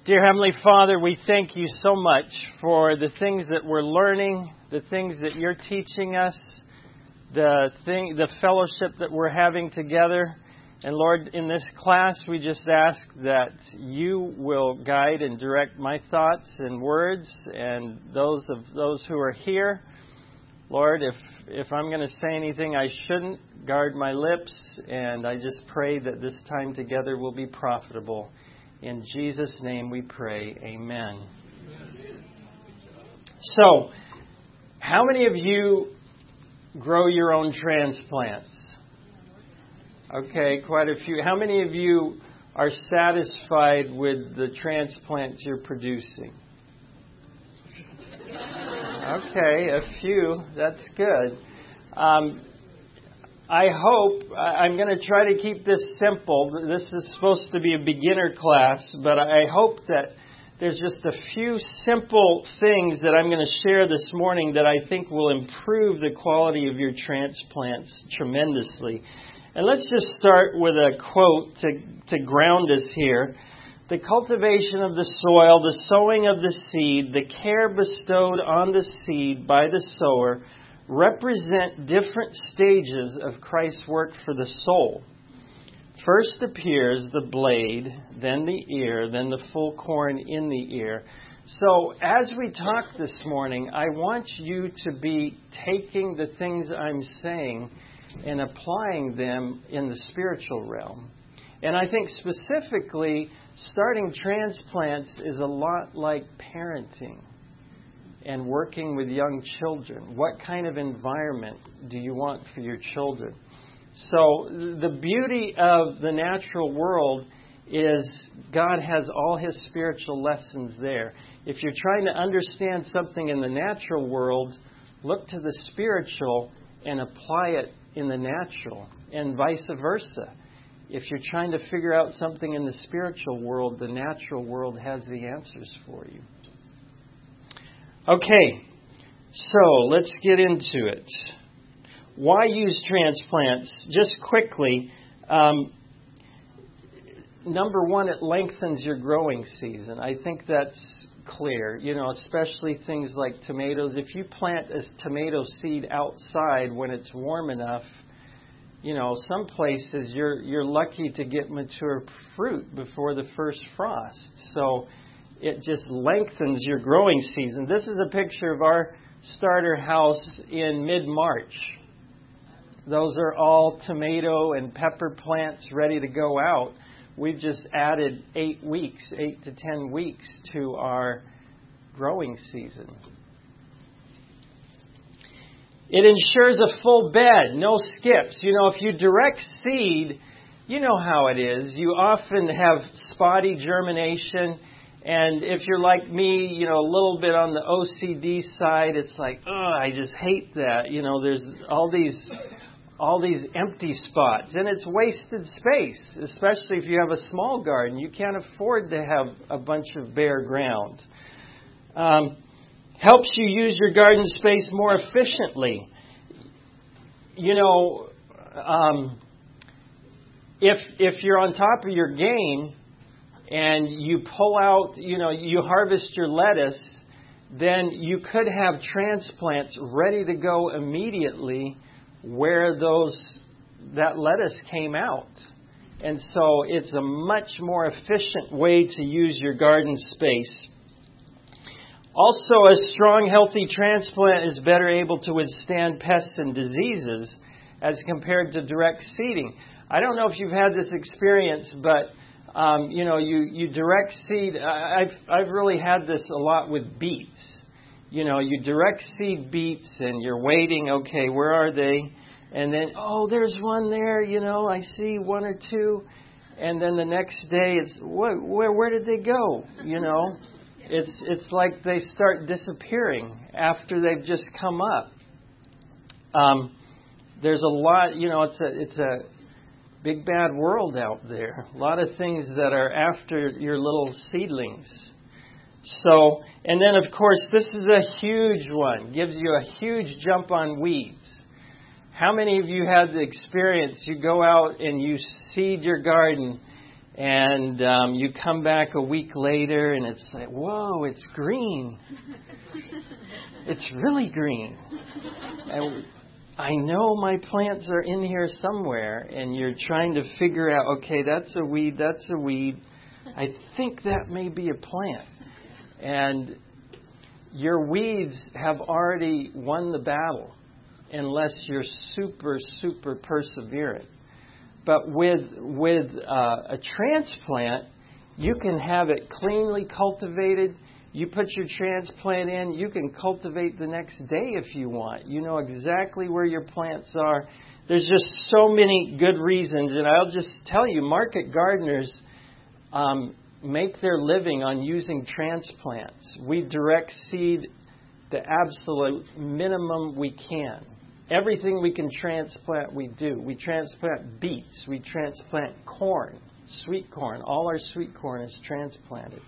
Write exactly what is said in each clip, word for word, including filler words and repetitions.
Dear Heavenly Father, we thank you so much for the things that we're learning, the things that you're teaching us, the thing, the fellowship that we're having together. And Lord, in this class, we just ask that you will guide and direct my thoughts and words and those of those who are here. Lord, if if I'm going to say anything I shouldn't, guard my lips, and I just pray that this time together will be profitable. In Jesus' name we pray. Amen. So, how many of you grow your own transplants? Okay, quite a few. How many of you are satisfied with the transplants you're producing? Okay, a few. That's good. Um, I hope, I'm going to try to keep this simple. This is supposed to be a beginner class, but I hope that there's just a few simple things that I'm going to share this morning that I think will improve the quality of your transplants tremendously. And let's just start with a quote to, to ground us here. The cultivation of the soil, the sowing of the seed, the care bestowed on the seed by the sower represent different stages of Christ's work for the soul. First appears the blade, then the ear, then the full corn in the ear. So as we talk this morning, I want you to be taking the things I'm saying and applying them in the spiritual realm. And I think specifically, starting transplants is a lot like parenting and working with young children. What kind of environment do you want for your children? So the beauty of the natural world is God has all His spiritual lessons there. If you're trying to understand something in the natural world, look to the spiritual and apply it in the natural, and vice versa. If you're trying to figure out something in the spiritual world, the natural world has the answers for you. Okay, so let's get into it. Why use transplants? Just quickly, um, number one, it lengthens your growing season. I think that's clear, you know, especially things like tomatoes. If you plant a tomato seed outside when it's warm enough, you know, some places you're you're lucky to get mature fruit before the first frost. So it just lengthens your growing season. This is a picture of our starter house in mid-March. Those are all tomato and pepper plants ready to go out. We've just added eight weeks, eight to ten weeks to our growing season. It ensures a full bed, no skips. You know, if you direct seed, you know how it is. You often have spotty germination. And if you're like me, you know, a little bit on the O C D side, it's like, oh, I just hate that. You know, there's all these all these empty spots. And it's wasted space, especially if you have a small garden. You can't afford to have a bunch of bare ground. Um, helps you use your garden space more efficiently. You know, um, if if you're on top of your game, and you pull out, you know, you harvest your lettuce, then you could have transplants ready to go immediately where those that lettuce came out. And so it's a much more efficient way to use your garden space. Also, a strong, healthy transplant is better able to withstand pests and diseases as compared to direct seeding. I don't know if you've had this experience, but Um, you know, you, you direct seed. I've I've really had this a lot with beets. You know, you direct seed beets and you're waiting. Okay, where are they? And then, oh, there's one there. You know, I see one or two. And then the next day, it's where where, where did they go? You know, it's it's like they start disappearing after they've just come up. Um, there's a lot. You know, it's a it's a big bad world out there. A lot of things that are after your little seedlings. So, and then of course, this is a huge one. Gives you a huge jump on weeds. How many of you had the experience, you go out and you seed your garden And um, you come back a week later and it's like, whoa, it's green. It's really green. And I know my plants are in here somewhere, and you're trying to figure out, okay, that's a weed, that's a weed. I think that may be a plant. And your weeds have already won the battle unless you're super, super perseverant. But with with uh, a transplant, you can have it cleanly cultivated. You put your transplant in, you can cultivate the next day if you want. You know exactly where your plants are. There's just so many good reasons. And I'll just tell you, market gardeners um, make their living on using transplants. We direct seed the absolute minimum we can. Everything we can transplant, we do. We transplant beets. We transplant corn, sweet corn. All our sweet corn is transplanted.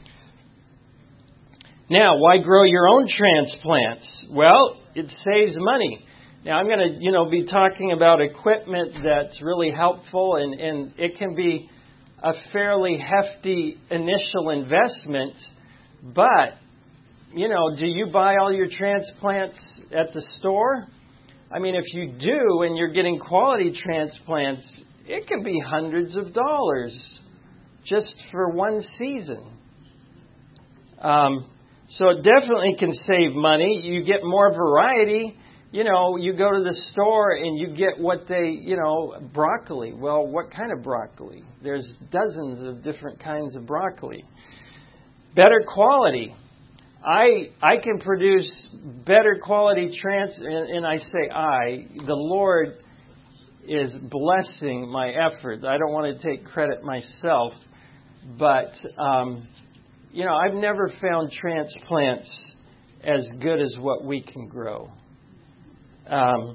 Now, why grow your own transplants? Well, it saves money. Now, I'm going to, you know, be talking about equipment that's really helpful, and, and it can be a fairly hefty initial investment. But, you know, do you buy all your transplants at the store? I mean, if you do and you're getting quality transplants, it can be hundreds of dollars just for one season. Um, so it definitely can save money. You get more variety. You know, you go to the store and you get what they, you know, broccoli. Well, what kind of broccoli? There's dozens of different kinds of broccoli. Better quality. I I can produce better quality trans, and, and I say I, the Lord is blessing my efforts. I don't want to take credit myself, but, um, you know, I've never found transplants as good as what we can grow. Um,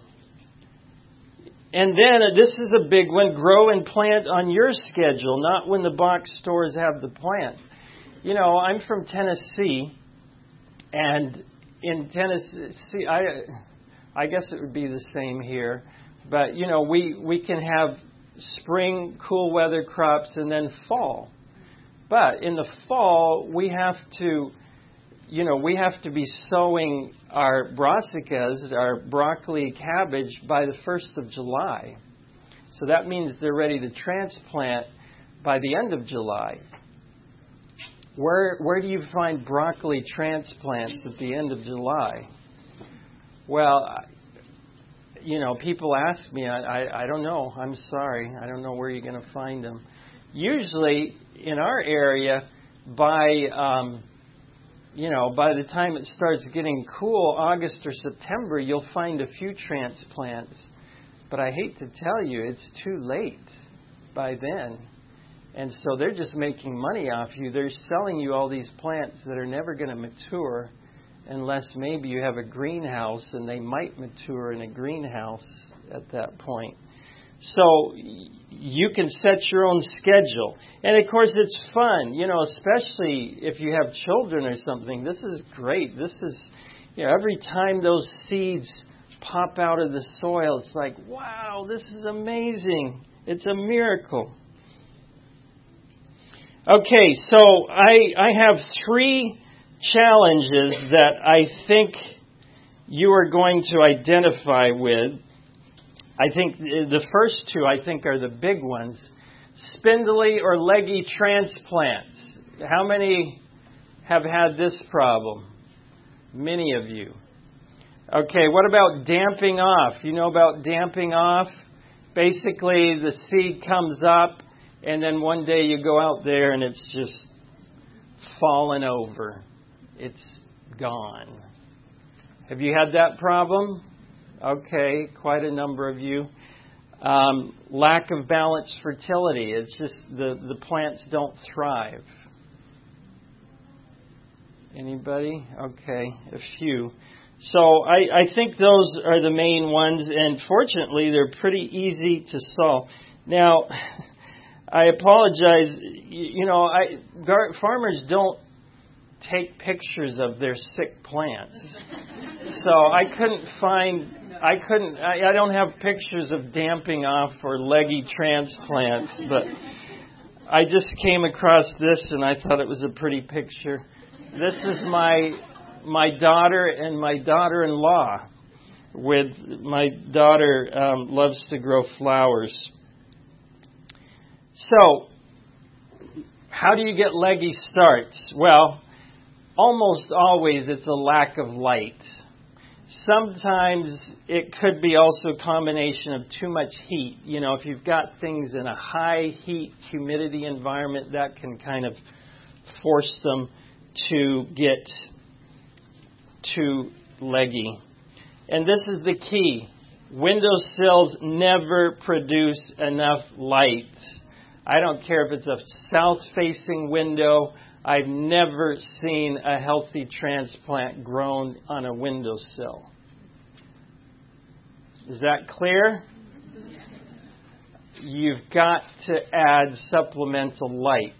and then uh, this is a big one, grow and plant on your schedule, not when the box stores have the plant. You know, I'm from Tennessee. And in Tennessee, I, I guess it would be the same here. But, you know, we, we can have spring, cool weather crops and then fall. But in the fall, we have to, you know, we have to be sowing our brassicas, our broccoli, cabbage, by the first of July. So that means they're ready to transplant by the end of July. Where where do you find broccoli transplants at the end of July? Well, you know, people ask me, I, I, I don't know. I'm sorry. I don't know where you're going to find them. Usually in our area, by, um, you know, by the time it starts getting cool, August or September, you'll find a few transplants. But I hate to tell you, it's too late by then. And so they're just making money off you. They're selling you all these plants that are never going to mature unless maybe you have a greenhouse, and they might mature in a greenhouse at that point. So you can set your own schedule. And, of course, it's fun, you know, especially if you have children or something. This is great. This is, you know, every time those seeds pop out of the soil, it's like, wow, this is amazing. It's a miracle. Okay, so I I have three challenges that I think you are going to identify with. I think the first two, I think, are the big ones. Spindly or leggy transplants. How many have had this problem? Many of you. Okay, what about damping off? You know about damping off? Basically, the seed comes up, and then one day you go out there and it's just fallen over. It's gone. Have you had that problem? Okay, quite a number of you. Um, lack of balanced fertility. It's just the, the plants don't thrive. Anybody? Okay, a few. So I, I think those are the main ones, and fortunately they're pretty easy to solve. Now, I apologize. You, you know, I, gar- farmers don't take pictures of their sick plants. So I couldn't find, I couldn't, I, I don't have pictures of damping off or leggy transplants, but I just came across this and I thought it was a pretty picture. This is my my daughter and my daughter-in-law. With my daughter um, loves to grow flowers. So, how do you get leggy starts? Well, almost always it's a lack of light. Sometimes it could be also a combination of too much heat. You know, if you've got things in a high heat, humidity environment, that can kind of force them to get too leggy. And this is the key. Windowsills never produce enough light. I don't care if it's a south-facing window. I've never seen a healthy transplant grown on a windowsill. Is that clear? You've got to add supplemental light.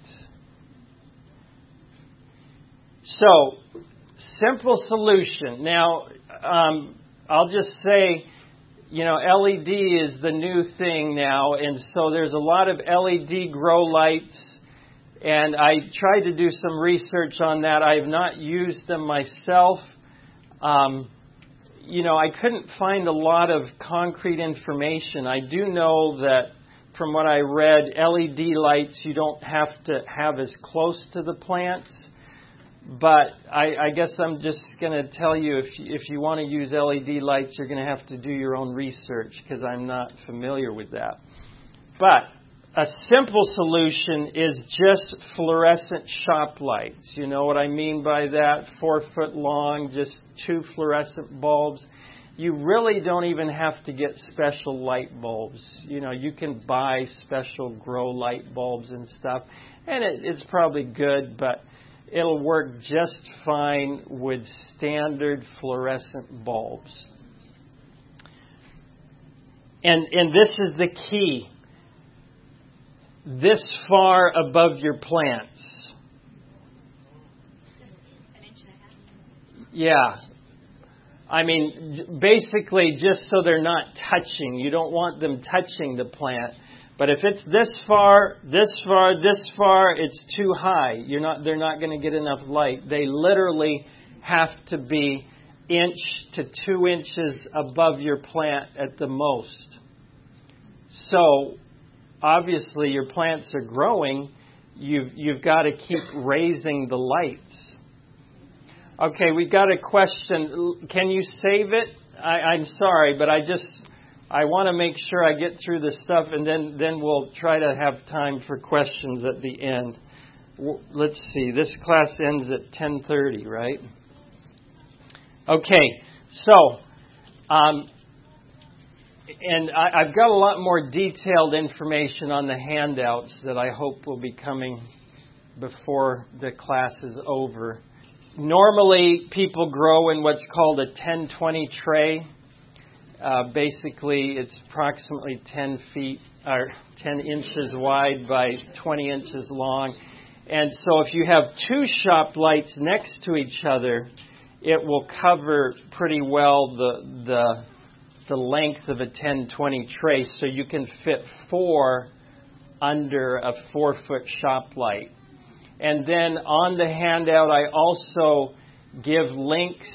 So, simple solution. Now, um, I'll just say, you know, L E D is the new thing now, and so there's a lot of L E D grow lights, and I tried to do some research on that. I have not used them myself. Um, you know, I couldn't find a lot of concrete information. I do know that from what I read, L E D lights you don't have to have as close to the plants. But I, I guess I'm just going to tell you, if you, if you want to use L E D lights, you're going to have to do your own research because I'm not familiar with that. But a simple solution is just fluorescent shop lights. You know what I mean by that? Four foot long, just two fluorescent bulbs. You really don't even have to get special light bulbs. You know, you can buy special grow light bulbs and stuff. And it, it's probably good, but it'll work just fine with standard fluorescent bulbs. And and this is the key. This far above your plants. Yeah. I mean, basically just so they're not touching. You don't want them touching the plant. But if it's this far, this far, this far, it's too high. You're not. They're not going to get enough light. They literally have to be inch to two inches above your plant at the most. So, obviously, your plants are growing. You've you've got to keep raising the lights. Okay, we've got a question. Can you save it? I, I'm sorry, but I just. I want to make sure I get through this stuff, and then, then we'll try to have time for questions at the end. Let's see. This class ends at ten thirty, right? Okay. So, um, and I, I've got a lot more detailed information on the handouts that I hope will be coming before the class is over. Normally, people grow in what's called a ten twenty tray. Uh, basically, it's approximately ten feet or ten inches wide by twenty inches long. And so if you have two shop lights next to each other, it will cover pretty well the the, the length of a ten twenty tray. So you can fit four under a four-foot shop light. And then on the handout, I also give links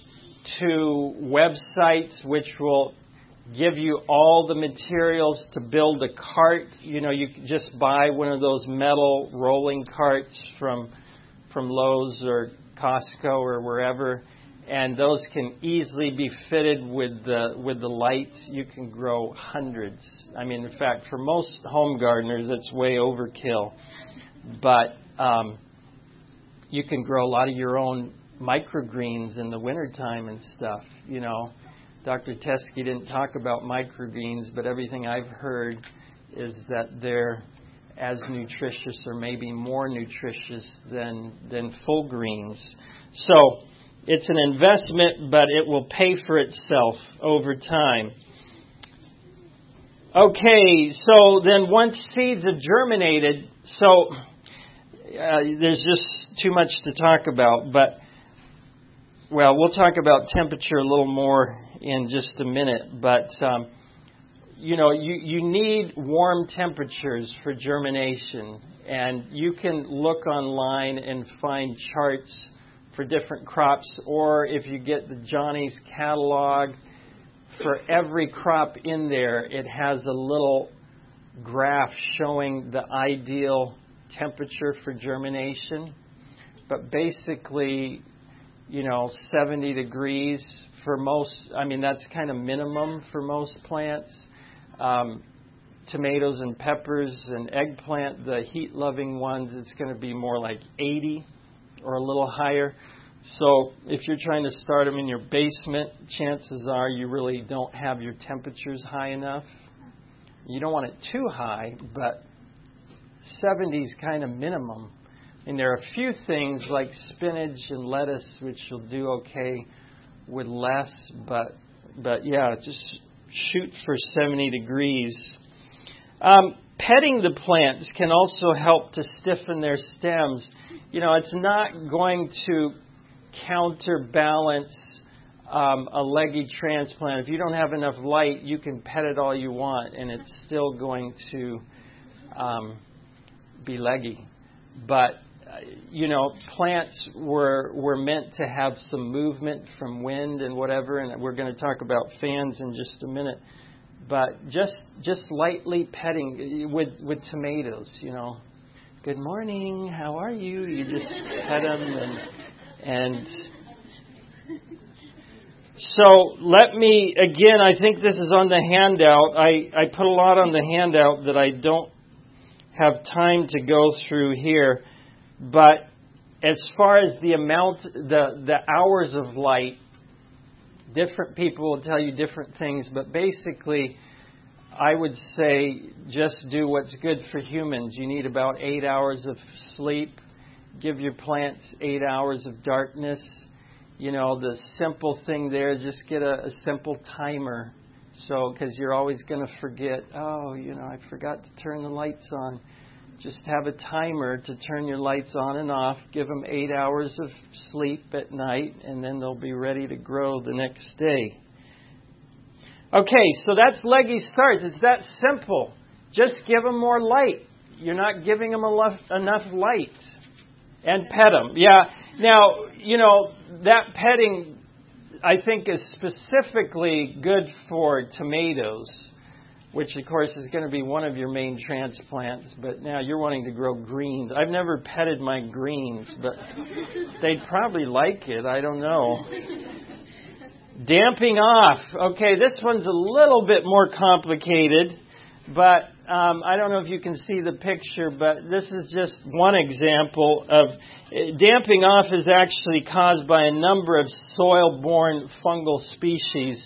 to websites which will give you all the materials to build a cart. You know, you can just buy one of those metal rolling carts from from Lowe's or Costco or wherever, and those can easily be fitted with the with the lights. You can grow hundreds. I mean, in fact, for most home gardeners, it's way overkill. But um, you can grow a lot of your own microgreens in the wintertime and stuff. You know, Doctor Teskey didn't talk about microgreens, but everything I've heard is that they're as nutritious or maybe more nutritious than than full greens. So it's an investment, but it will pay for itself over time. Okay, so then once seeds have germinated, so uh, there's just too much to talk about, but well, we'll talk about temperature a little more in just a minute, but um, you know, you, you need warm temperatures for germination. And you can look online and find charts for different crops. Or if you get the Johnny's catalog, for every crop in there, it has a little graph showing the ideal temperature for germination. But basically, you know, seventy degrees for most, I mean, that's kind of minimum for most plants. Um, tomatoes and peppers and eggplant, the heat-loving ones, it's going to be more like eighty or a little higher. So if you're trying to start them in your basement, chances are you really don't have your temperatures high enough. You don't want it too high, but seventy is kind of minimum. And there are a few things like spinach and lettuce which will do okay with less, but but yeah, just shoot for seventy degrees. Um, petting the plants can also help to stiffen their stems. You know, it's not going to counterbalance um, a leggy transplant. If you don't have enough light, you can pet it all you want, and it's still going to um, be leggy. But you know, plants were were meant to have some movement from wind and whatever, and we're going to talk about fans in just a minute. But just just lightly petting with with tomatoes, you know. Good morning, how are you? You just pet them, and and so let me again. I think this is on the handout. I I put a lot on the handout that I don't have time to go through here. But as far as the amount, the, the hours of light, different people will tell you different things. But basically, I would say just do what's good for humans. You need about eight hours of sleep. Give your plants eight hours of darkness. You know, the simple thing there is just get a, a simple timer. So, because you're always going to forget, oh, you know, I forgot to turn the lights on. Just have a timer to turn your lights on and off. Give them eight hours of sleep at night, and then they'll be ready to grow the next day. Okay, so that's leggy starts. It's that simple. Just give them more light. You're not giving them enough, enough light. And pet them. Yeah. Now, you know, that petting, I think, is specifically good for tomatoes, which, of course, is going to be one of your main transplants. But now you're wanting to grow greens. I've never petted my greens, but they'd probably like it. I don't know. Damping off. Okay, this one's a little bit more complicated, but um, I don't know if you can see the picture, but this is just one example of damping off is actually caused by a number of soil-borne fungal species.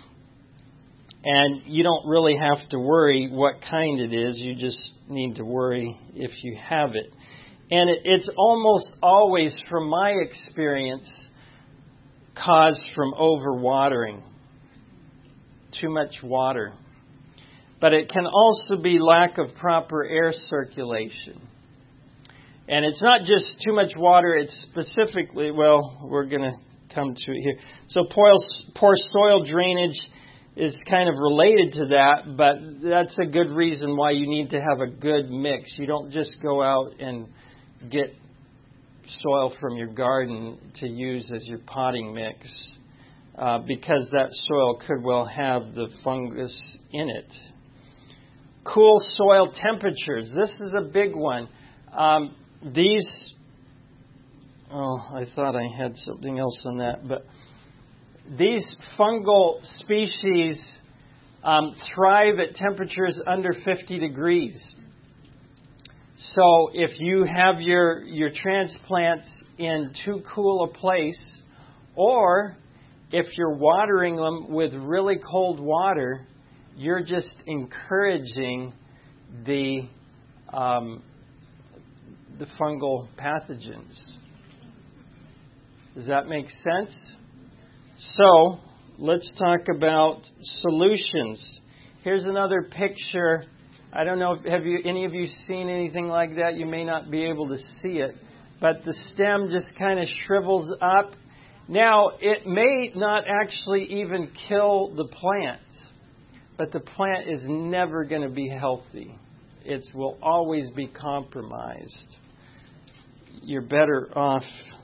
And you don't really have to worry what kind it is. You just need to worry if you have it. And it, it's almost always, from my experience, caused from overwatering. Too much water. But it can also be lack of proper air circulation. And it's not just too much water. It's specifically, well, we're going to come to it here. So poor, poor soil drainage is kind of related to that, but that's a good reason why you need to have a good mix. You don't just go out and get soil from your garden to use as your potting mix, uh, because that soil could well have the fungus in it. Cool soil temperatures. This is a big one. Um, these, oh, I thought I had something else on that, but these fungal species um, thrive at temperatures under fifty degrees. So if you have your, your transplants in too cool a place, or if you're watering them with really cold water, you're just encouraging the um, the fungal pathogens. Does that make sense? So, let's talk about solutions. Here's another picture. I don't know, have you any of you seen anything like that? You may not be able to see it. But the stem just kind of shrivels up. Now, it may not actually even kill the plant. but the plant is never going to be healthy. It will always be compromised. You're better off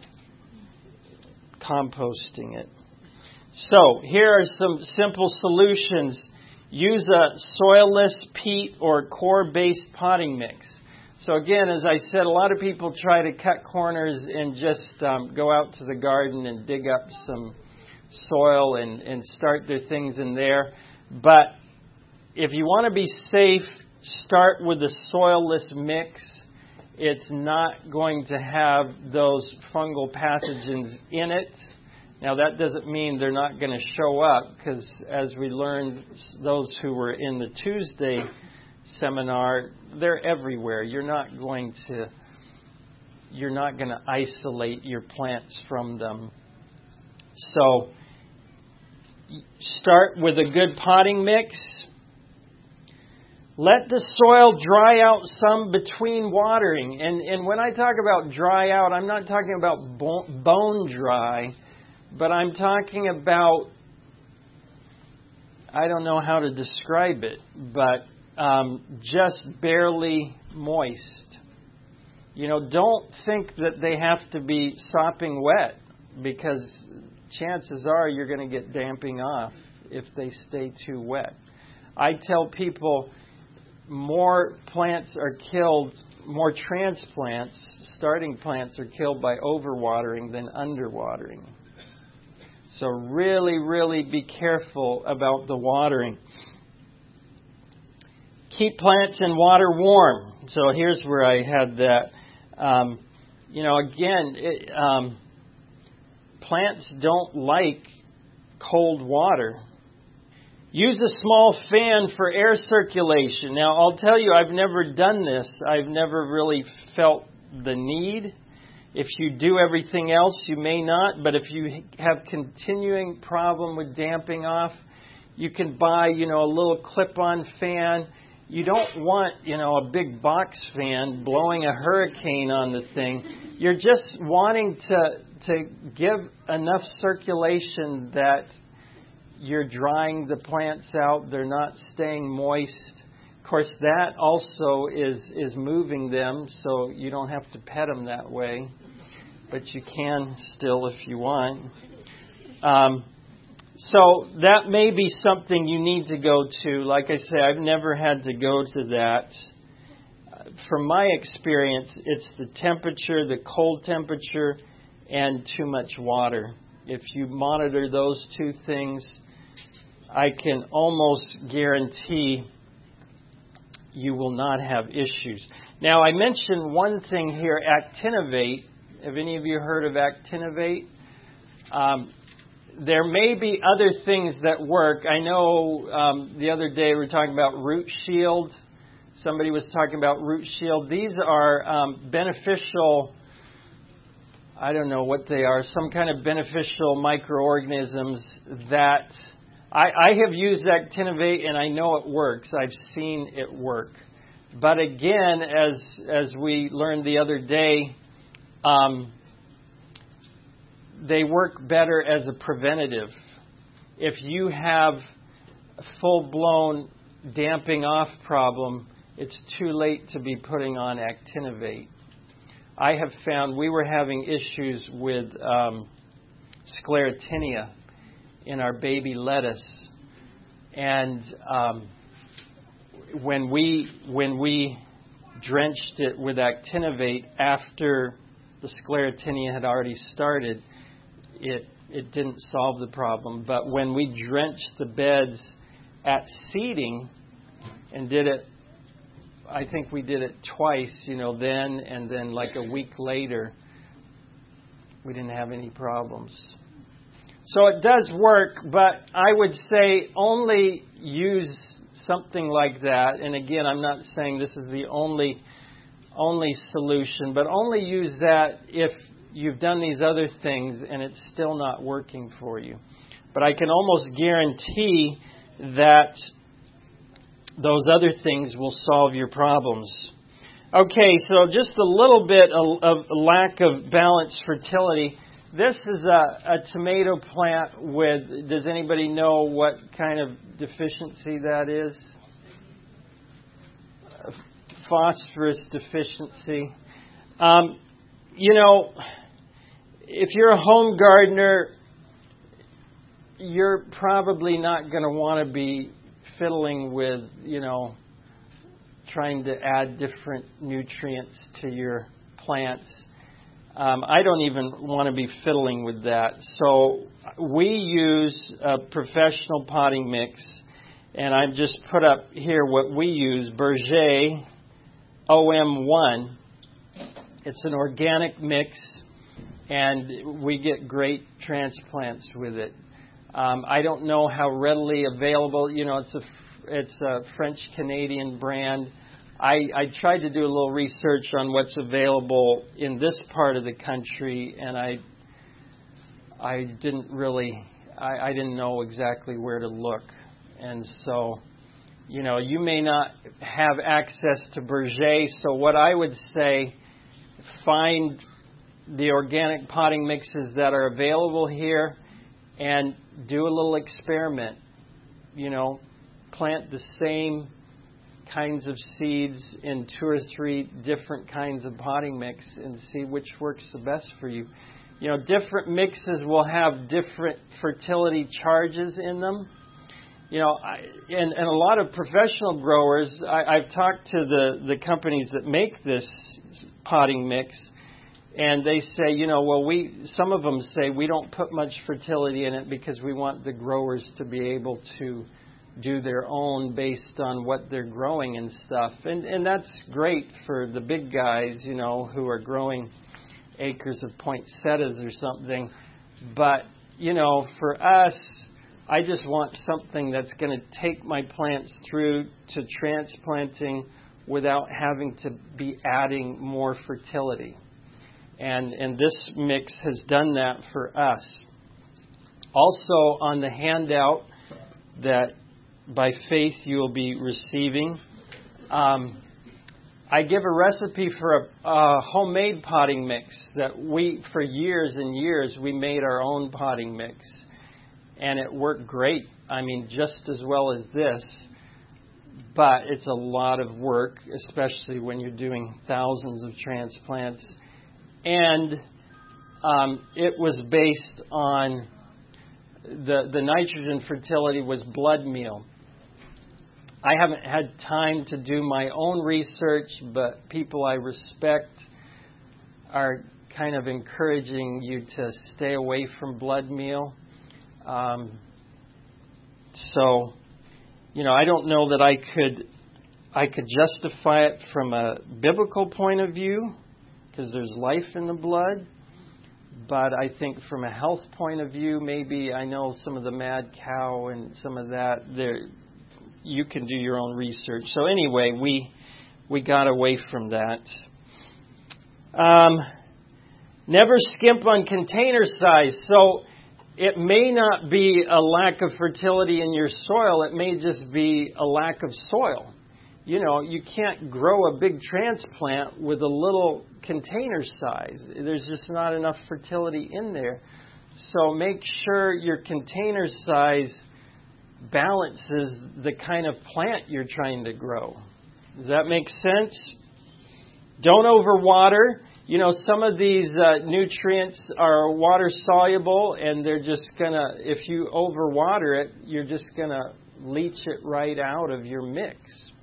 composting it. So, here are some simple solutions. Use a soilless peat or core-based potting mix. So again, as I said, a lot of people try to cut corners and just um, go out to the garden and dig up some soil and, and start their things in there. But if you want to be safe, start with a soilless mix. It's not going to have those fungal pathogens in it. Now, that doesn't mean they're not going to show up, because as we learned, those who were in the Tuesday seminar, they're everywhere. You're not going to you're not going to isolate your plants from them. So, start with a good potting mix. Let the soil dry out some between watering. And, and when I talk about dry out, I'm not talking about bone dry, but I'm talking about, I don't know how to describe it, but um, just barely moist. You know, don't think that they have to be sopping wet, because chances are you're going to get damping off if they stay too wet. I tell people more plants are killed, more transplants, starting plants are killed by overwatering than underwatering. So really, really be careful about the watering. Keep plants and water warm. So here's where I had that. Um, you know, again, it, um, plants don't like cold water. Use a small fan for air circulation. Now, I'll tell you, I've never done this. I've never really felt the need. If you do everything else, you may not. But if you have continuing problem with damping off, you can buy, you know, a little clip-on fan. You don't want, you know, a big box fan blowing a hurricane on the thing. You're just wanting to to give enough circulation that you're drying the plants out. They're not staying moist. Of course, that also is, is moving them, so you don't have to pet them that way. But you can still if you want. Um, so that may be something you need to go to. Like I say, I've never had to go to that. From my experience, it's the temperature, the cold temperature, and too much water. If you monitor those two things, I can almost guarantee you will not have issues. Now, I mentioned one thing here, Actinovate. Have any of you heard of Actinovate? Um, there may be other things that work. I know um, the other day we were talking about Root Shield. Somebody was talking about Root Shield. These are um, beneficial, I don't know what they are, some kind of beneficial microorganisms that I, I have used Actinovate, and I know it works. I've seen it work. But again, as as we learned the other day, um, they work better as a preventative. If you have a full-blown damping off problem, it's too late to be putting on Actinovate. I have found we were having issues with um, sclerotinia in our baby lettuce, and um, when we when we drenched it with Actinovate after the sclerotinia had already started, it it didn't solve the problem. But when we drenched the beds at seeding and did it, I think we did it twice, you know, then and then like a week later, we didn't have any problems. So it does work, but I would say only use something like that. And again, I'm not saying this is the only only solution, but only use that if you've done these other things and it's still not working for you. But I can almost guarantee that those other things will solve your problems. Okay, so just a little bit of, of lack of balanced fertility. This is a, a tomato plant with, does anybody know what kind of deficiency that is? Phosphorus deficiency. Um, you know, if you're a home gardener, you're probably not going to want to be fiddling with, you know, trying to add different nutrients to your plants. Um, I don't even want to be fiddling with that. So we use a professional potting mix, and I've just put up here what we use, Berger O M one. It's an organic mix, and we get great transplants with it. Um, I don't know how readily available. You know, it's a it's a French-Canadian brand. I, I tried to do a little research on what's available in this part of the country, and I I didn't really I, I didn't know exactly where to look. And so, you know, you may not have access to Berger. So what I would say, find the organic potting mixes that are available here and do a little experiment. You know, plant the same kinds of seeds in two or three different kinds of potting mix and see which works the best for you. You know, different mixes will have different fertility charges in them. You know, I, and, and a lot of professional growers, I, I've talked to the, the companies that make this potting mix, and they say, you know, well, we some of them say we don't put much fertility in it because we want the growers to be able to do their own based on what they're growing and stuff. And and that's great for the big guys, you know, who are growing acres of poinsettias or something. But, you know, for us, I just want something that's going to take my plants through to transplanting without having to be adding more fertility. And and this mix has done that for us. Also on the handout that by faith you will be receiving, um, I give a recipe for a, a homemade potting mix that we, for years and years, we made our own potting mix. And it worked great. I mean, just as well as this. But it's a lot of work, especially when you're doing thousands of transplants. And um, it was based on the the nitrogen fertility was blood meal. I haven't had time to do my own research, but people I respect are kind of encouraging you to stay away from blood meal. Um, so, you know, I don't know that I could I could justify it from a biblical point of view, because there's life in the blood. But I think from a health point of view, maybe I know some of the mad cow and some of that, there you can do your own research. So anyway, we we got away from that. Um, never skimp on container size. So it may not be a lack of fertility in your soil. It may just be a lack of soil. You know, you can't grow a big transplant with a little container size. There's just not enough fertility in there. So make sure your container size balances the kind of plant you're trying to grow. Does that make sense? Don't overwater. You know, some of these uh, nutrients are water soluble, and they're just going to, if you overwater it, you're just going to leach it right out of your mix.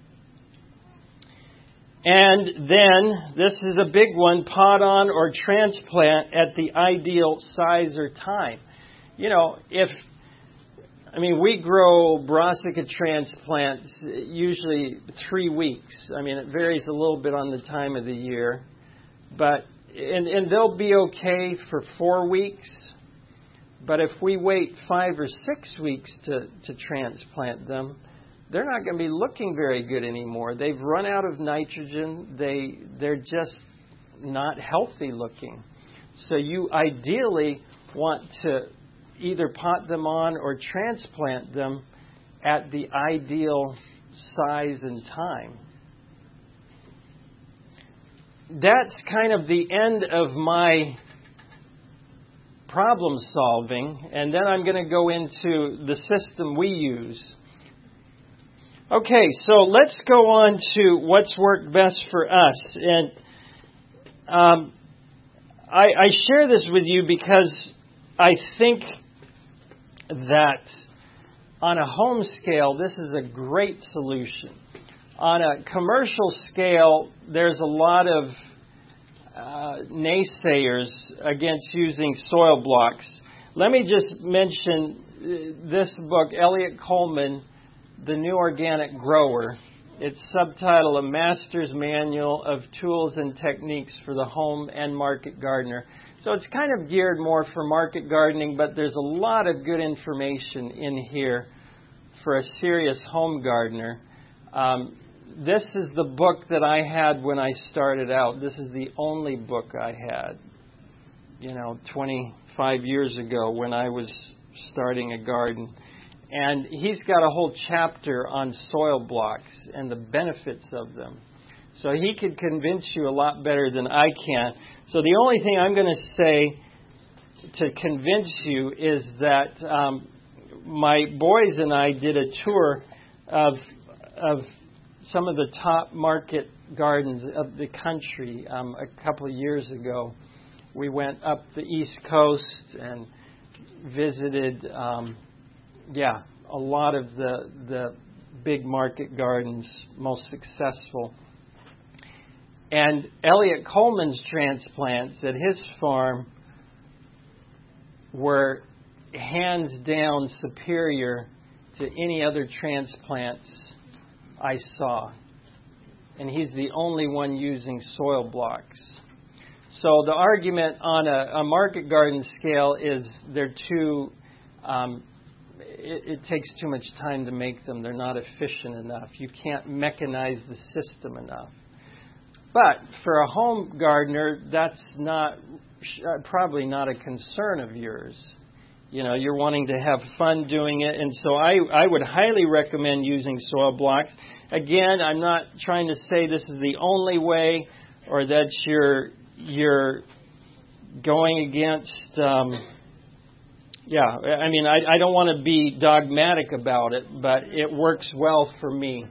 And then, this is a big one, pot on or transplant at the ideal size or time. You know, if, I mean, we grow brassica transplants usually three weeks. I mean, it varies a little bit on the time of the year. But, and, and they'll be okay for four weeks. But if we wait five or six weeks to, to transplant them, they're not going to be looking very good anymore. They've run out of nitrogen. They, they're just not healthy looking. So you ideally want to either pot them on or transplant them at the ideal size and time. That's kind of the end of my problem solving, and then I'm going to go into the system we use. Okay, so let's go on to what's worked best for us. And um, I, I share this with you because I think that on a home scale, this is a great solution. On a commercial scale, there's a lot of uh, naysayers against using soil blocks. Let me just mention this book, Eliot Coleman, The New Organic Grower. It's subtitled A Master's Manual of Tools and Techniques for the Home and Market Gardener. So it's kind of geared more for market gardening, but there's a lot of good information in here for a serious home gardener. Um, this is the book that I had when I started out. This is the only book I had, you know, twenty-five years ago when I was starting a garden. And he's got a whole chapter on soil blocks and the benefits of them. So he could convince you a lot better than I can. So the only thing I'm going to say to convince you is that um, my boys and I did a tour of of some of the top market gardens of the country um, a couple of years ago. We went up the East Coast and visited um, Yeah, a lot of the the big market gardens, most successful. And Eliot Coleman's transplants at his farm were hands down superior to any other transplants I saw. And he's the only one using soil blocks. So the argument on a, a market garden scale is they're too... Um, It, it takes too much time to make them. They're not efficient enough. You can't mechanize the system enough. But for a home gardener, that's not probably not a concern of yours. You know, you're wanting to have fun doing it. And so I, I would highly recommend using soil blocks. Again, I'm not trying to say this is the only way or that you're, you're going against... Um, Yeah, I mean, I, I don't want to be dogmatic about it, but it works well for me.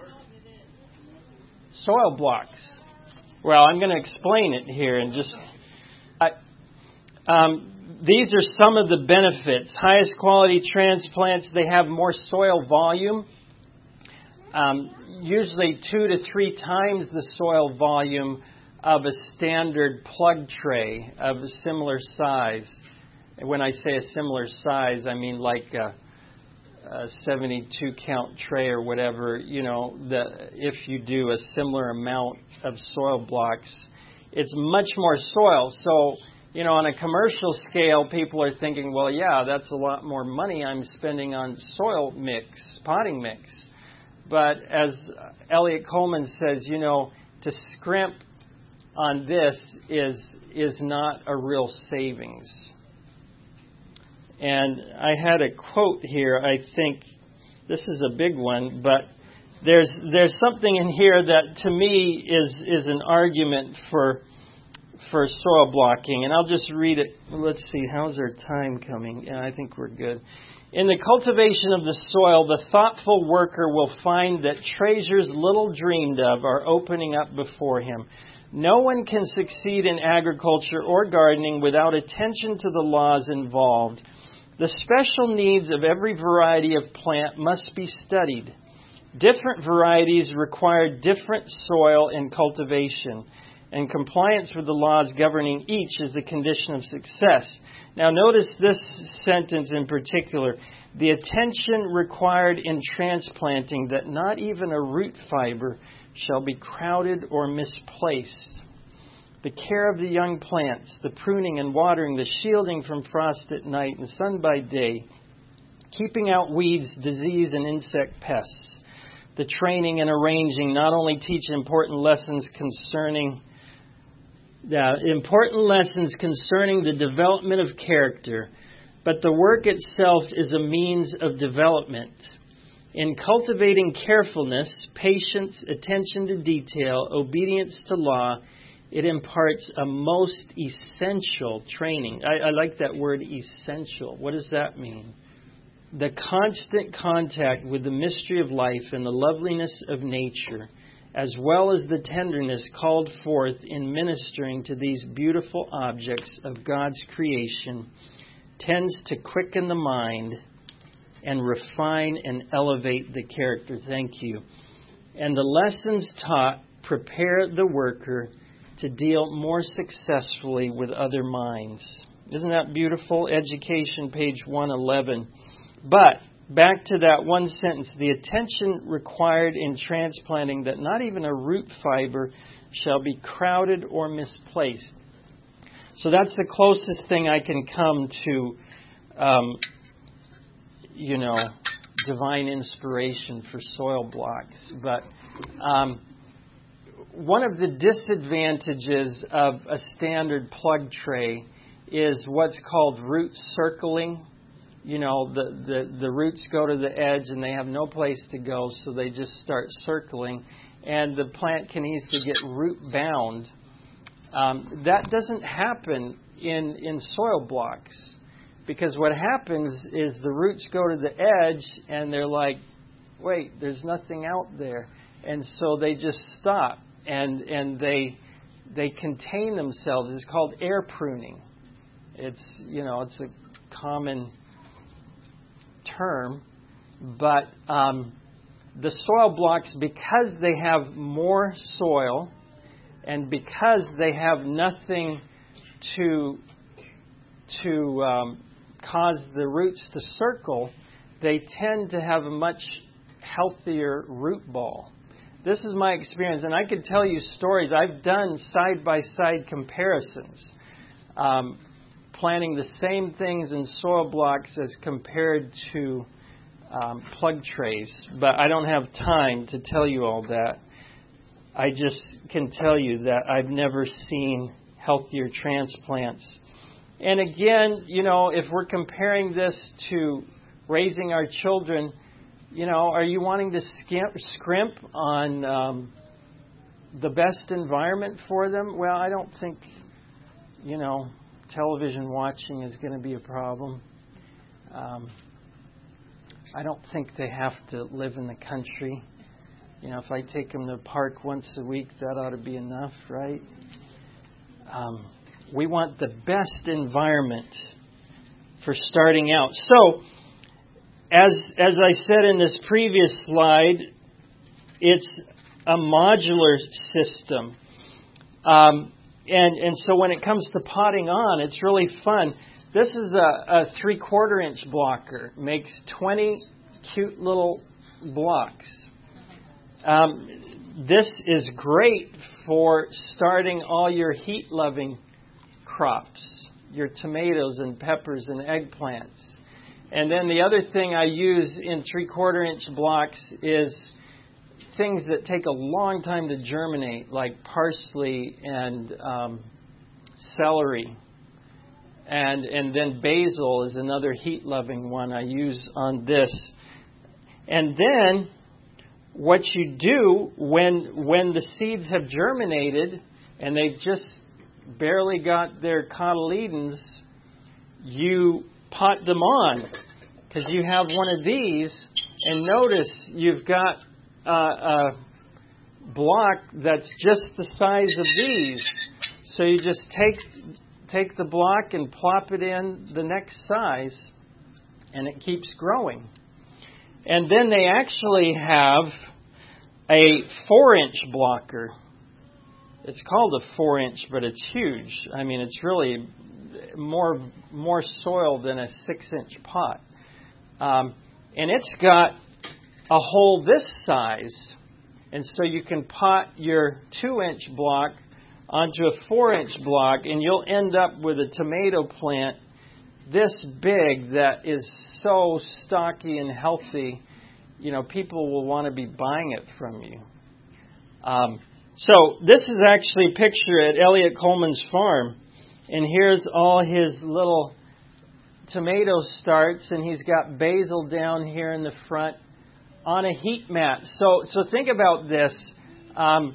Soil blocks. Well, I'm going to explain it here and just... I, um, these are some of the benefits. Highest quality transplants, they have more soil volume. Um, usually two to three times the soil volume of a standard plug tray of a similar size. When I say a similar size, I mean like a, a seventy-two count tray or whatever. You know, the, if you do a similar amount of soil blocks, it's much more soil. So, you know, on a commercial scale, people are thinking, well, yeah, that's a lot more money I'm spending on soil mix, potting mix. But as Eliot Coleman says, you know, to scrimp on this is is not a real savings. And I had a quote here. I think this is a big one, but there's there's something in here that to me is is an argument for for soil blocking. And I'll just read it. Let's see, how's our time coming? Yeah, I think we're good. In the cultivation of the soil, the thoughtful worker will find that treasures little dreamed of are opening up before him. No one can succeed in agriculture or gardening without attention to the laws involved. The special needs of every variety of plant must be studied. Different varieties require different soil and cultivation, and compliance with the laws governing each is the condition of success. Now notice this sentence in particular. The attention required in transplanting that not even a root fiber shall be crowded or misplaced. The care of the young plants, the pruning and watering, the shielding from frost at night and sun by day, keeping out weeds, disease, and insect pests. The training and arranging not only teach important lessons concerning uh, important lessons concerning the development of character, but the work itself is a means of development. In cultivating carefulness, patience, attention to detail, obedience to law, It imparts a most essential training. I, I like that word, essential. What does that mean? The constant contact with the mystery of life and the loveliness of nature, as well as the tenderness called forth in ministering to these beautiful objects of God's creation, tends to quicken the mind and refine and elevate the character. Thank you. And the lessons taught prepare the worker to deal more successfully with other minds. Isn't that beautiful? Education, page one eleven. But back to that one sentence, the attention required in transplanting that not even a root fiber shall be crowded or misplaced. So that's the closest thing I can come to, um, you know, divine inspiration for soil blocks. But um, one of the disadvantages of a standard plug tray is what's called root circling. You know, the, the, the roots go to the edge and they have no place to go, so they just start circling. And the plant can easily get root bound. Um, that doesn't happen in, in soil blocks, because what happens is the roots go to the edge and they're like, wait, there's nothing out there. And so they just stop and, and they, they contain themselves. It's called air pruning. It's, you know, it's a common term, but um, the soil blocks, because they have more soil and because they have nothing to to um, cause the roots to circle, they tend to have a much healthier root ball. This is my experience, and I could tell you stories. I've done side-by-side comparisons, um, planting the same things in soil blocks as compared to um, plug trays. But I don't have time to tell you all that. I just can tell you that I've never seen healthier transplants. And again, you know, if we're comparing this to raising our children, you know, are you wanting to skimp, scrimp on um, the best environment for them? Well, I don't think, you know, television watching is going to be a problem. Um, I don't think they have to live in the country. You know, if I take them to the park once a week, that ought to be enough, right? Um, we want the best environment for starting out. So, as as I said in this previous slide, it's a modular system. Um, and, and so when it comes to potting on, it's really fun. This is a, a three-quarter inch blocker. It makes twenty cute little blocks. Um, this is great for starting all your heat-loving crops, your tomatoes and peppers and eggplants. And then the other thing I use in three-quarter inch blocks is things that take a long time to germinate, like parsley and um, celery. And and then basil is another heat-loving one I use on this. And then what you do when when the seeds have germinated and they've just barely got their cotyledons, you pot them on, because you have one of these, and notice you've got uh, a block that's just the size of these. So you just take take the block and plop it in the next size, and it keeps growing. And then they actually have a four-inch blocker. It's called a four-inch, but it's huge. I mean, it's really more more soil than a six-inch pot. Um, and it's got a hole this size. And so you can pot your two-inch block onto a four-inch block, and you'll end up with a tomato plant this big that is so stocky and healthy. You know, people will want to be buying it from you. Um, so this is actually a picture at Elliot Coleman's farm. And here's all his little tomato starts, and he's got basil down here in the front on a heat mat. So so think about this. Um,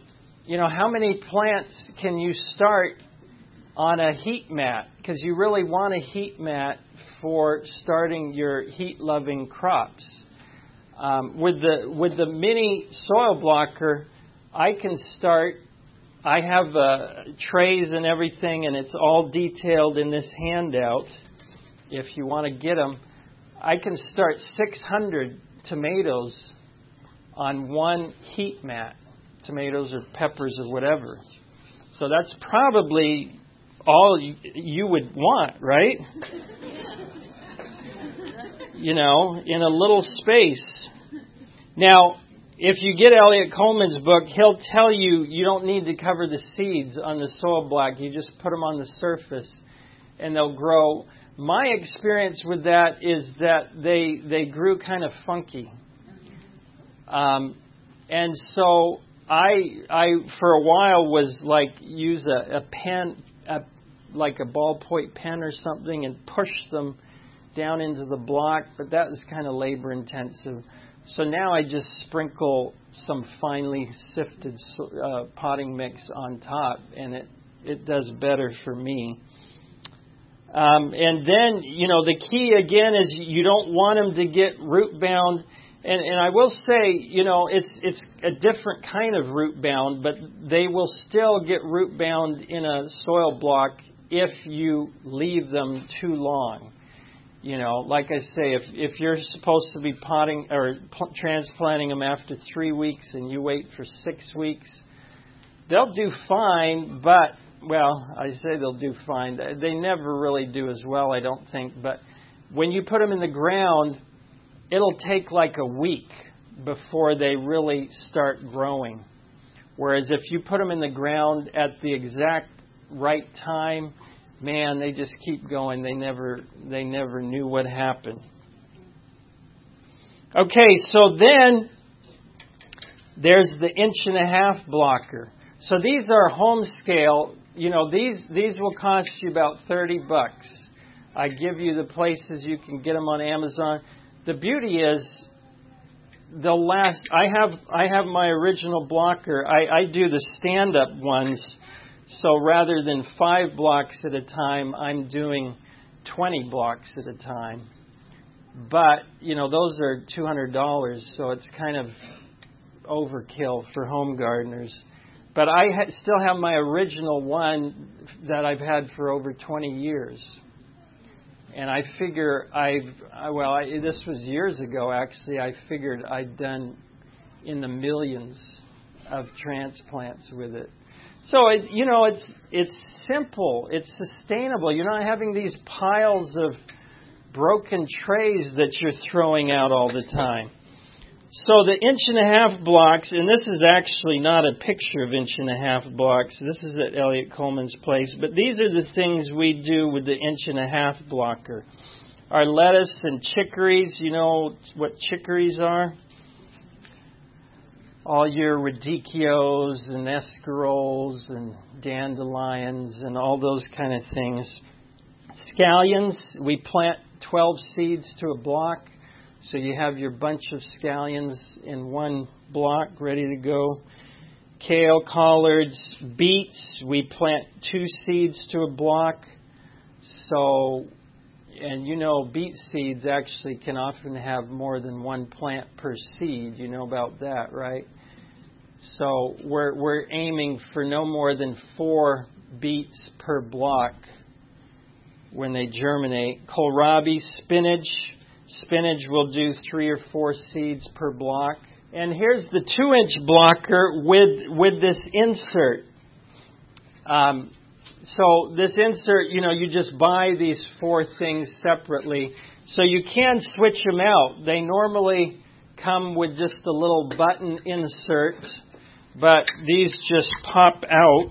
you know, how many plants can you start on a heat mat? Because you really want a heat mat for starting your heat-loving crops. Um, with the with the mini soil blocker, I can start. I have uh, trays and everything, and it's all detailed in this handout. If you want to get them, I can start six hundred tomatoes on one heat mat, tomatoes or peppers or whatever. So that's probably all you, you would want, right? You know, in a little space. Now, if you get Elliot Coleman's book, he'll tell you you don't need to cover the seeds on the soil block. You just put them on the surface and they'll grow. My experience with that is that they they grew kind of funky. Um, and so I I for a while was like use a, a pen, a, like a ballpoint pen or something, and push them down into the block, but that was kind of labor intensive. So now I just sprinkle some finely sifted uh, potting mix on top, and it, it does better for me. Um, and then, you know, the key again is you don't want them to get root bound. And, and I will say, you know, it's it's a different kind of root bound, but they will still get root bound in a soil block if you leave them too long. You know, like I say, if if you're supposed to be potting or pl- transplanting them after three weeks and you wait for six weeks, they'll do fine. But well, I say they'll do fine. They never really do as well, I don't think. But when you put them in the ground, it'll take like a week before they really start growing. Whereas if you put them in the ground at the exact right time, man, they just keep going. They never they never knew what happened. Okay, so then there's the inch and a half blocker. So these are home scale. You know, these these will cost you about thirty bucks. I give you the places you can get them on Amazon. The beauty is they'll last. I have I have my original blocker. I, I do the stand-up ones. So rather than five blocks at a time, I'm doing twenty blocks at a time. But, you know, those are two hundred dollars, so it's kind of overkill for home gardeners. But I ha- still have my original one that I've had for over twenty years. And I figure I've, well, I, this was years ago actually, I figured I'd done in the millions of transplants with it. So, it, you know, it's it's simple. It's sustainable. You're not having these piles of broken trays that you're throwing out all the time. So the inch and a half blocks, and this is actually not a picture of inch and a half blocks. This is at Elliot Coleman's place. But these are the things we do with the inch and a half blocker. Our lettuce and chicories, you know what chicories are? All your radicchios and escaroles and dandelions and all those kind of things. Scallions, we plant twelve seeds to a block. So you have your bunch of scallions in one block ready to go. Kale, collards, beets, we plant two seeds to a block. So, and you know, beet seeds actually can often have more than one plant per seed. You know about that, right? So we're we're aiming for no more than four beets per block when they germinate. Kohlrabi, spinach. Spinach will do three or four seeds per block. And here's the two-inch blocker with with this insert. Um, so this insert, you know, you just buy these four things separately. So you can switch them out. They normally come with just a little button insert, but these just pop out.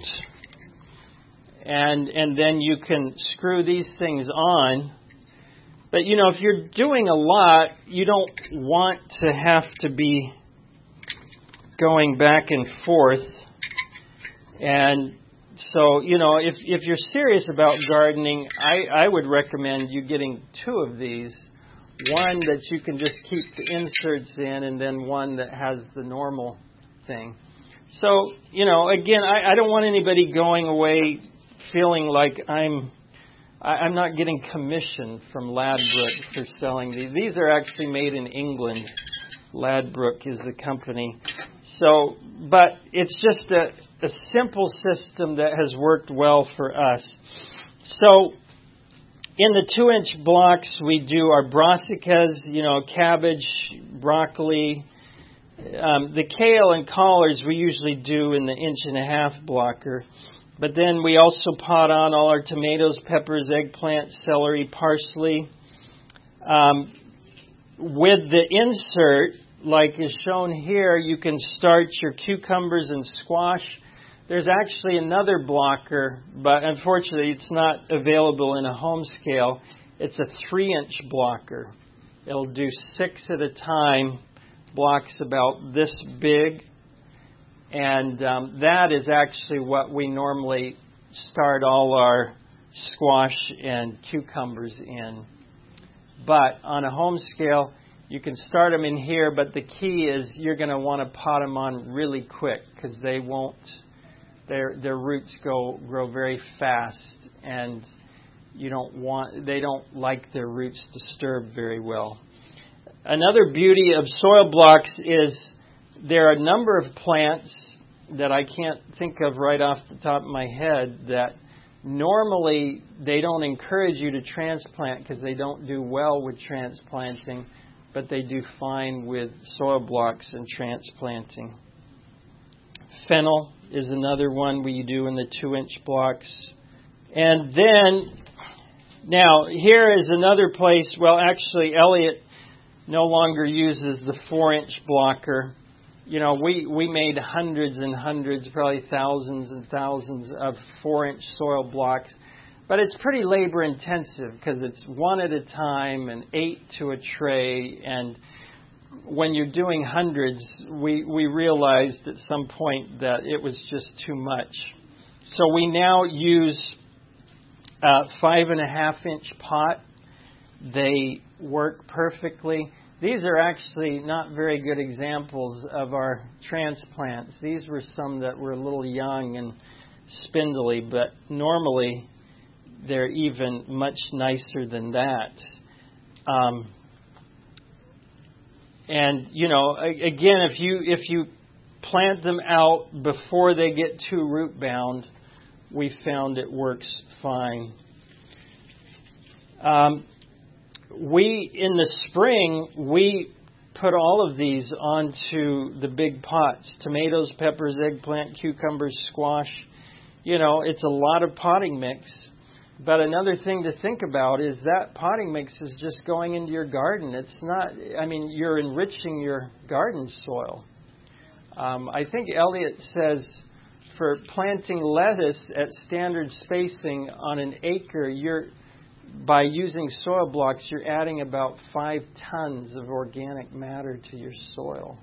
And and then you can screw these things on. But, you know, if you're doing a lot, you don't want to have to be going back and forth. And so, you know, if if you're serious about gardening, I, I would recommend you getting two of these. One that you can just keep the inserts in, and then one that has the normal thing. So, you know, again, I, I don't want anybody going away feeling like I'm I, I'm not getting commission from Ladbroke for selling these. These are actually made in England. Ladbroke is the company. So, but it's just a, a simple system that has worked well for us. So, in the two-inch blocks, we do our brassicas, you know, cabbage, broccoli. Um, the kale and collards we usually do in the inch and a half blocker. But then we also pot on all our tomatoes, peppers, eggplant, celery, parsley. Um, with the insert, like is shown here, you can start your cucumbers and squash. There's actually another blocker, but unfortunately it's not available in a home scale. It's a three-inch blocker. It'll do six at a time, blocks about this big. And um, that is actually what we normally start all our squash and cucumbers in. But on a home scale, you can start them in here, but the key is you're going to want to pot them on really quick because they won't, their their roots go grow very fast, and you don't want, they don't like their roots disturbed very well. Another beauty of soil blocks is there are a number of plants that I can't think of right off the top of my head that normally they don't encourage you to transplant because they don't do well with transplanting, but they do fine with soil blocks and transplanting. Fennel is another one we do in the two-inch blocks. And then, now, here is another place, well, actually, Elliott no longer uses the four-inch blocker. You know, we, we made hundreds and hundreds, probably thousands and thousands of four-inch soil blocks. But it's pretty labor-intensive because it's one at a time and eight to a tray. And when you're doing hundreds, we, we realized at some point that it was just too much. So we now use a five and a half inch pot. They work perfectly. These are actually not very good examples of our transplants. These were some that were a little young and spindly, but normally they're even much nicer than that. Um, and, you know, again, if you if you plant them out before they get too root bound, we found it works fine. Um, we, in the spring, we put all of these onto the big pots. Tomatoes, peppers, eggplant, cucumbers, squash. You know, it's a lot of potting mix. But another thing to think about is that potting mix is just going into your garden. It's not, I mean, you're enriching your garden soil. Um, I think Elliott says for planting lettuce at standard spacing on an acre, you're by using soil blocks, you're adding about five tons of organic matter to your soil.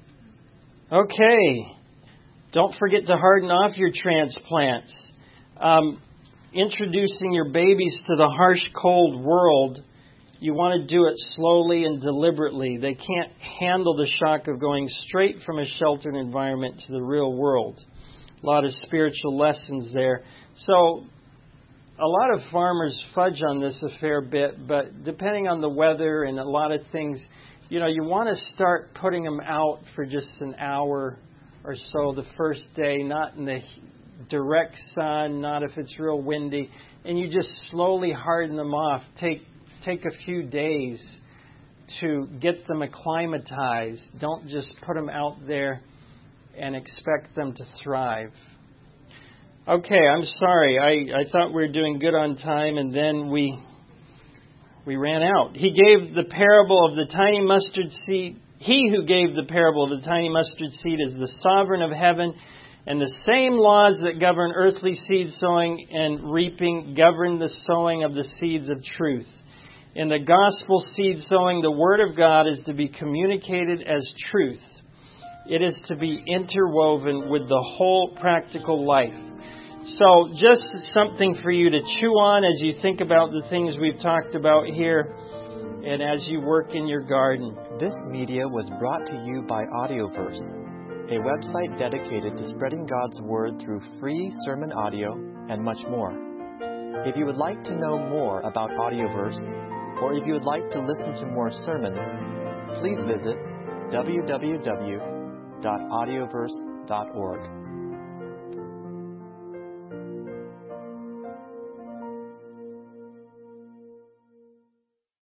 Okay. Don't forget to harden off your transplants. Um, introducing your babies to the harsh, cold world, you want to do it slowly and deliberately. They can't handle the shock of going straight from a sheltered environment to the real world. A lot of spiritual lessons there. So, a lot of farmers fudge on this a fair bit, but depending on the weather and a lot of things, you know, you want to start putting them out for just an hour or so the first day, not in the direct sun, not if it's real windy, and you just slowly harden them off. Take take a few days to get them acclimatized. Don't just put them out there and expect them to thrive. Okay, I'm sorry. I, I thought we were doing good on time, and then we we ran out. He gave the parable of the tiny mustard seed. He who gave the parable of the tiny mustard seed is the sovereign of heaven, and the same laws that govern earthly seed sowing and reaping govern the sowing of the seeds of truth. In the gospel seed sowing, the Word of God is to be communicated as truth. It is to be interwoven with the whole practical life. So just something for you to chew on as you think about the things we've talked about here and as you work in your garden. This media was brought to you by Audioverse, a website dedicated to spreading God's Word through free sermon audio and much more. If you would like to know more about Audioverse, or if you would like to listen to more sermons, please visit w w w dot audioverse dot org.